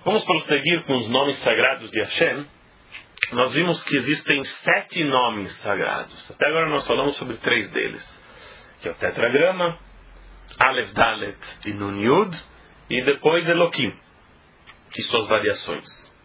Vamos prosseguir com os nomes sagrados de Hashem. Nós vimos que existem 7 nomes sagrados. Até agora nós falamos sobre 3 deles, que é o tetragrama, Aleph, Dalet e Nun Yud, e depois Elohim, e suas variações.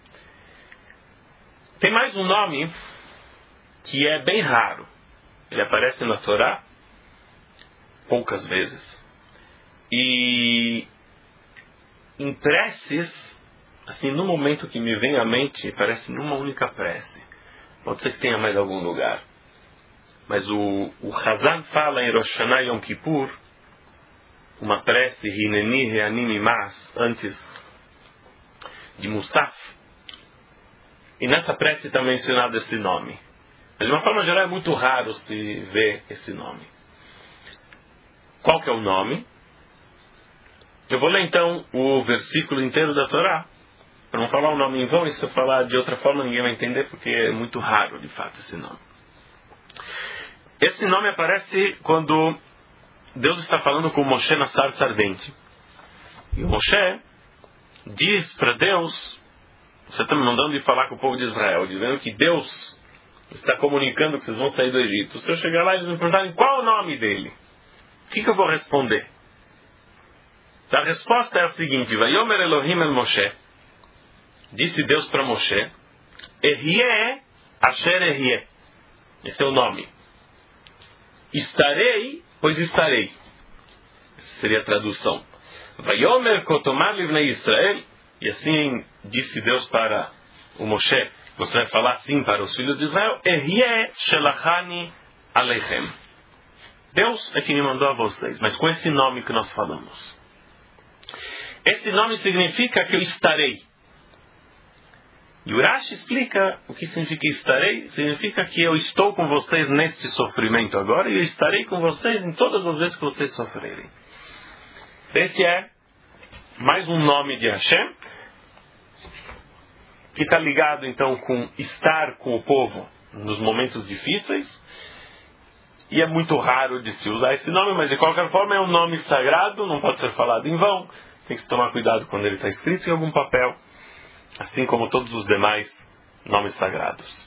Tem mais um nome que é bem raro. Ele aparece na Torá poucas vezes. E em preces, assim, no momento que me vem à mente, parece numa única prece. Pode ser que tenha mais algum lugar. Mas o Hazan fala em Rosh Hashanah Yom Kippur, uma prece, Hineni Reanim Imas, antes de Musaf. E nessa prece está mencionado esse nome. Mas de uma forma geral é muito raro se ver esse nome. Qual que é o nome? Eu vou ler então o versículo inteiro da Torá. Para não falar o nome em vão, e se eu falar de outra forma ninguém vai entender, porque é muito raro de fato esse nome. Esse nome aparece quando Deus está falando com Moshe na sarça ardente. E o Moshe diz para Deus: você está me mandando ir falar com o povo de Israel, dizendo que Deus está comunicando que vocês vão sair do Egito. Se eu chegar lá e eles me perguntarem qual é o nome dele, o que eu vou responder? A resposta é a seguinte: Vayomer Elohim el Moshe, disse Deus para Moshe, Ehyeh Asher Ehyeh, esse é o nome. Estarei, pois estarei. Essa seria a tradução. Vayomer Kotomar Livnei Israel, e assim disse Deus para o Moshe, você vai falar assim para os filhos de Israel, Ehyeh Shelachani Aleichem. Deus é que me mandou a vocês, mas com esse nome que nós falamos. Esse nome significa que eu estarei. E Urashi explica o que significa estarei. Significa que eu estou com vocês neste sofrimento agora e eu estarei com vocês em todas as vezes que vocês sofrerem. Este é mais um nome de Hashem, que está ligado então com estar com o povo nos momentos difíceis. E é muito raro de se usar esse nome, mas de qualquer forma é um nome sagrado, não pode ser falado em vão. Tem que tomar cuidado quando ele está escrito em algum papel, assim como todos os demais nomes sagrados.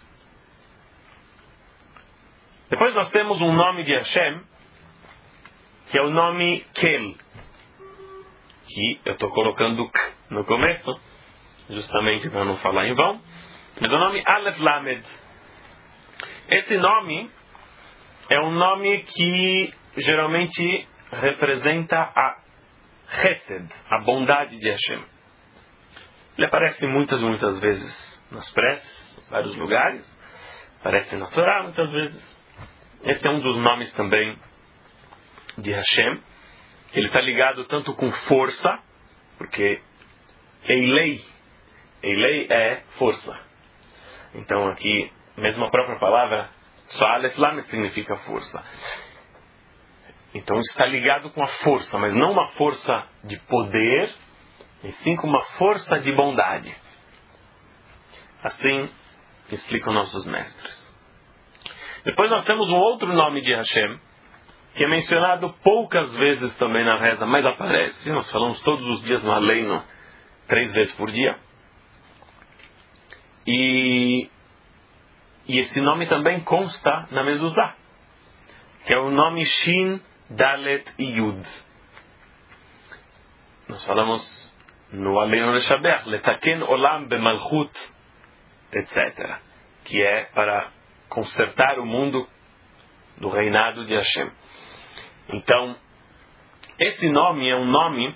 Depois nós temos um nome de Hashem, que é o nome Kel, que eu estou colocando K no começo, justamente para não falar em vão, mas o nome Aleph Lamed. Esse nome é um nome que geralmente representa a Chesed, a bondade de Hashem. Ele aparece muitas vezes nas preces, em vários lugares. Aparece na Torá muitas vezes. Esse é um dos nomes também de Hashem. Ele está ligado tanto com força, porque Eilei é força. Então aqui, mesmo a própria palavra, só Aleph Lamed significa força. Então está ligado com a força, mas não uma força de poder, e sim com uma força de bondade. Assim explicam nossos mestres. Depois nós temos um outro nome de Hashem, que é mencionado poucas vezes também na reza, mas aparece. Nós falamos todos os dias no Aleino, 3 vezes por dia. E esse nome também consta na Mezuzá, que é o nome Shin, Dalet e Yud. Nós falamos no Aleinu Leshabech, Letaken Olam Bemalchut, etc. Que é para consertar o mundo do reinado de Hashem. Então, esse nome é um nome.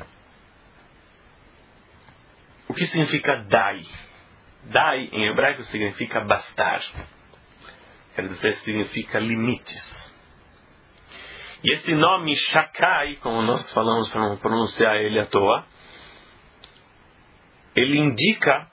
O que significa Dai? Dai em hebraico significa bastar. Quer dizer, significa limites. E esse nome Shakai, como nós falamos para não pronunciar ele à toa, ele indica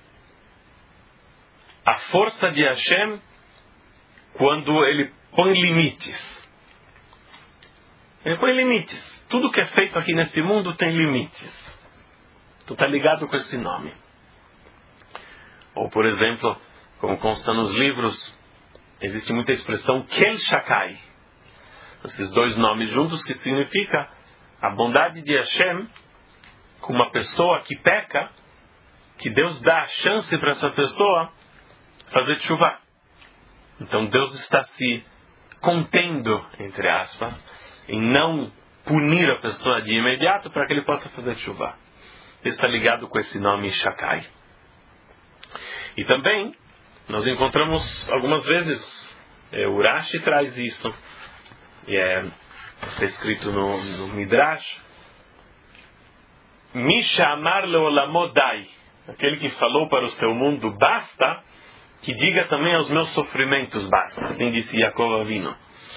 a força de Hashem quando ele põe limites. Ele põe limites. Tudo que é feito aqui nesse mundo tem limites. Tu está ligado com esse nome. Ou, por exemplo, como consta nos livros, existe muita expressão Kel Shakai. Esses 2 nomes juntos, que significa a bondade de Hashem com uma pessoa que peca, que Deus dá a chance para essa pessoa fazer tshuva. Então Deus está se contendo, entre aspas, em não punir a pessoa de imediato para que ele possa fazer tshuva. Isso está ligado com esse nome Shakai. E também nós encontramos algumas vezes, o Rashi traz isso, e está escrito no Midrash, Misha amar leolamodai, aquele que falou para o seu mundo basta, que diga também aos meus sofrimentos basta, assim disse Yaakov Avinu.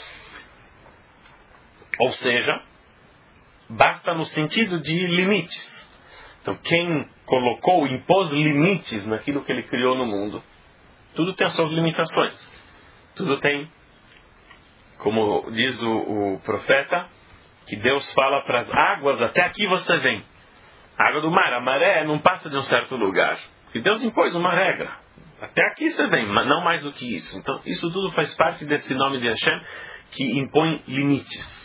Ou seja, basta no sentido de limites. Então quem impôs limites naquilo que ele criou no mundo, tudo tem as suas limitações. Tudo tem, como diz o profeta, que Deus fala para as águas, até aqui você vem. A água do mar, a maré não passa de um certo lugar. E Deus impôs uma regra. Até aqui você vem, mas não mais do que isso. Então isso tudo faz parte desse nome de Hashem, que impõe limites.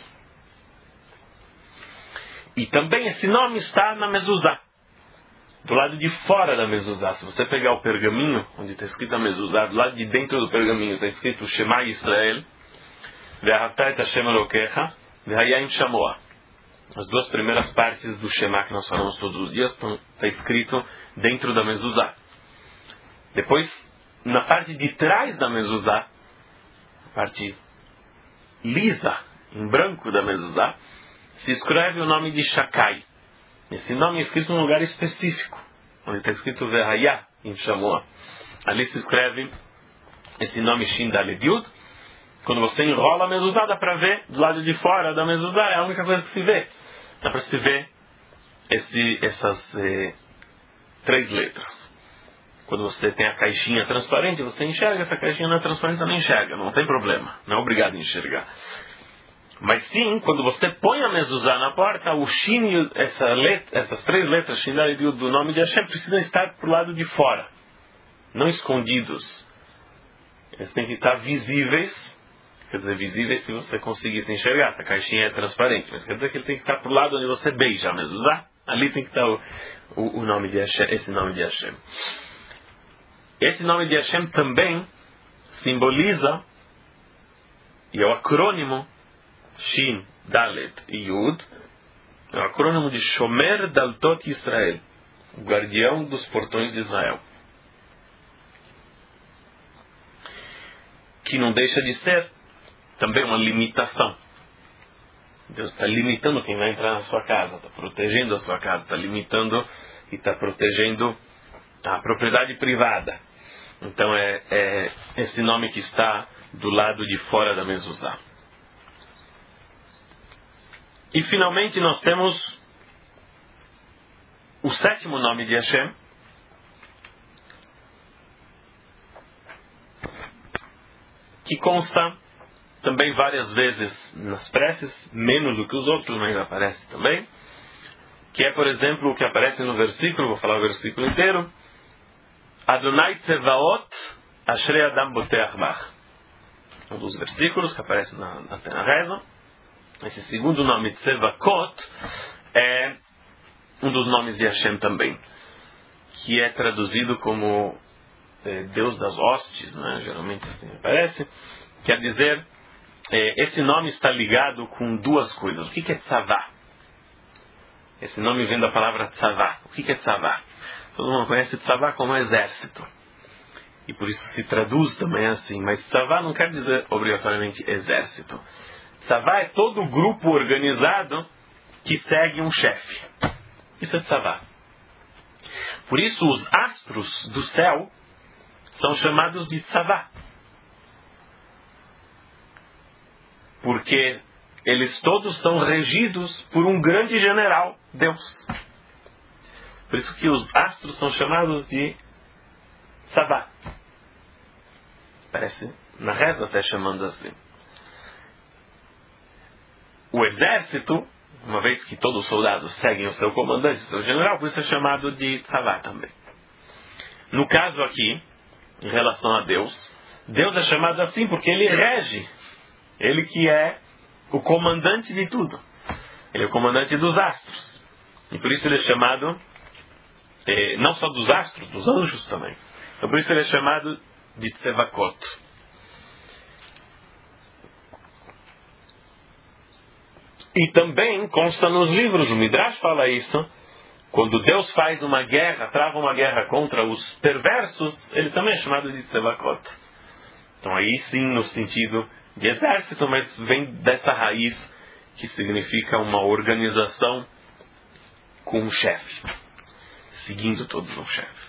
E também esse nome está na mezuzá, do lado de fora da mezuzá. Se você pegar o pergaminho, onde está escrito a mezuzá, do lado de dentro do pergaminho está escrito Shema Yisrael, Ve'ahavta et Hashem Elokecha, Ve'hayim Shamoa. As duas primeiras partes do Shema que nós falamos todos os dias está escrito dentro da mezuzá. Depois, na parte de trás da mezuzá, a parte lisa, em branco da mezuzá, se escreve o nome de Shakai. Esse nome é escrito num lugar específico, onde está escrito Ve'haya em Shamoa. Ali se escreve esse nome Shin Daled Yud. Quando você enrola a mezuzá, dá para ver do lado de fora da mezuzá, é a única coisa que se vê. Dá para se ver essas 3 letras. Quando você tem a caixinha transparente, você enxerga. Essa caixinha não é transparente, você não enxerga, não tem problema, não é obrigado a enxergar. Mas sim, quando você põe a mezuzá na porta, o Shin, essas 3 letras Shin Daled Yud do nome de Hashem precisam estar para o lado de fora, não escondidos. Eles têm que estar visíveis. Quer dizer, visíveis se você conseguisse enxergar. Essa caixinha é transparente, mas quer dizer que ele tem que estar para o lado onde você beija a mezuzá. Ali tem que estar o nome de Hashem, esse nome de Hashem. Esse nome de Hashem também simboliza, e é o acrônimo Shin, Dalet e Yud, é o acrônimo de Shomer Daltot Israel, o guardião dos portões de Israel, que não deixa de ser também uma limitação. Deus está limitando quem vai entrar na sua casa, está protegendo a sua casa, está limitando e está protegendo a propriedade privada. Então é esse nome que está do lado de fora da mezuzá. E finalmente nós temos o 7º nome de Hashem, que consta também várias vezes nas preces, menos do que os outros, mas aparece também, que é, por exemplo, o que aparece no versículo, vou falar o versículo inteiro, Adonai Tzevaot Ashrei Adam Boteach Bach. Um dos versículos que aparece na reza. Esse segundo nome, Tzevakot, é um dos nomes de Hashem também, que é traduzido como Deus das hostes, né? Geralmente assim aparece. Quer dizer, esse nome está ligado com 2 coisas. O que é Tzavá? Esse nome vem da palavra Tzavá. O que é Tzavá? Todo mundo conhece Tzavá como exército. E por isso se traduz também assim. Mas Tzavá não quer dizer obrigatoriamente exército. Tzavá é todo o grupo organizado que segue um chefe. Isso é Tzavá. Por isso os astros do céu são chamados de Tzavá. Porque eles todos são regidos por um grande general, Deus. Por isso que os astros são chamados de Tzavá. Parece na reza até chamando assim. O exército, uma vez que todos os soldados seguem o seu comandante, o seu general, por isso é chamado de Tzavá também. No caso aqui, em relação a Deus, Deus é chamado assim porque ele rege. Ele que é o comandante de tudo. Ele é o comandante dos astros. E por isso ele é chamado não só dos astros, dos anjos também. Então por isso ele é chamado de Tzevakot. E também consta nos livros, o Midrash fala isso, quando Deus faz uma guerra, trava uma guerra contra os perversos, ele também é chamado de Tzevakot. Então aí sim, no sentido de exército, mas vem dessa raiz que significa uma organização com um chefe, seguindo todos um chefe.